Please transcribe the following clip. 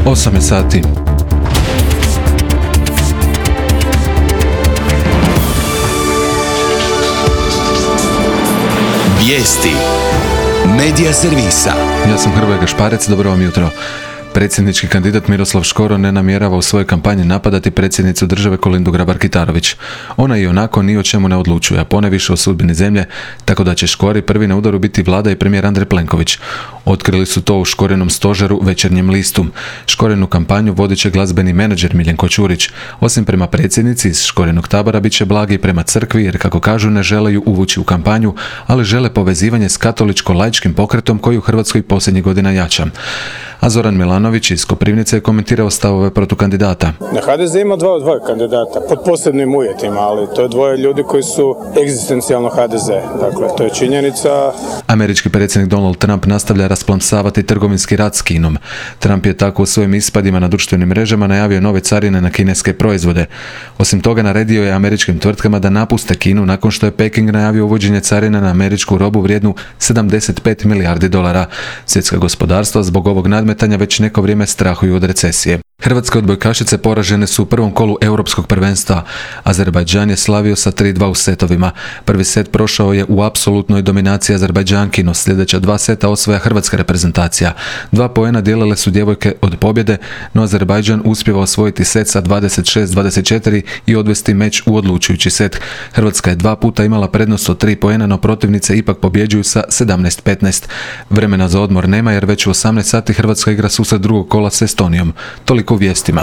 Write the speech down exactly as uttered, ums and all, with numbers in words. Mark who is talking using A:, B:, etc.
A: osam je sati.
B: Vijesti Medija servisa.
A: Ja sam Hrvoje Gašparec, dobro vam jutro. Predsjednički kandidat Miroslav Škoro ne namjerava u svojoj kampanji napadati predsjednicu države Kolindu Grabar-Kitarović. Ona i onako ni o čemu ne odlučuje, a poneviše o sudbini zemlje, tako da će Škori prvi na udaru biti vlada i premijer Andrej Plenković. Otkrili su to u Škorinom stožeru Večernjem listu. Škorinu kampanju vodit će glazbeni menadžer Miljenko Ćurić. Osim prema predsjednici iz Škorinog tabora bit će blagi prema crkvi, jer kako kažu ne žele ju uvući u kampanju, ali žele povezivanje s katoličko-laičkim pokretom koji u Hrvatskoj posljednjih godina jača. A Zoran Milanović iz Koprivnice je komentirao stavove protukandidata.
C: Ha de ze ima dva, dvoje kandidata, pod posebnim uvjetima, ali to je dvoje ljudi koji su egzistencijalno ha de ze. Dakle, to je činjenica.
A: Američki predsjednik Donald Trump nastavlja rasplamsavati trgovinski rat s Kinom. Trump je tako u svojim ispadima na društvenim mrežama najavio nove carine na kineske proizvode. Osim toga, naredio je američkim tvrtkama da napuste Kinu nakon što je Peking najavio uvođenje carina na američku robu vrijednu sedamdeset pet milijardi dolara. Svjetska gospodarstva zbog ovog nadmetanja već neko vrijeme strahuju od recesije. Hrvatske odbojkašice poražene su u prvom kolu europskog prvenstva. Azerbajdžan je slavio sa tri dva u setovima. Prvi set prošao je u apsolutnoj dominaciji Azerbajdžanki, no sljedeća dva seta osvaja hrvatska reprezentacija. Dva poena dijelile su djevojke od pobjede, no Azerbajdžan uspjeva osvojiti set sa dvadeset šest dvadeset četiri i odvesti meč u odlučujući set. Hrvatska je dva puta imala prednost od tri poena, no protivnice ipak pobjeđuju sa sedamnaest petnaest. Vremena za odmor nema jer već u osamnaest sati Hrvatska igra susret drugog kola s Estonijom. Toliko u vijestima.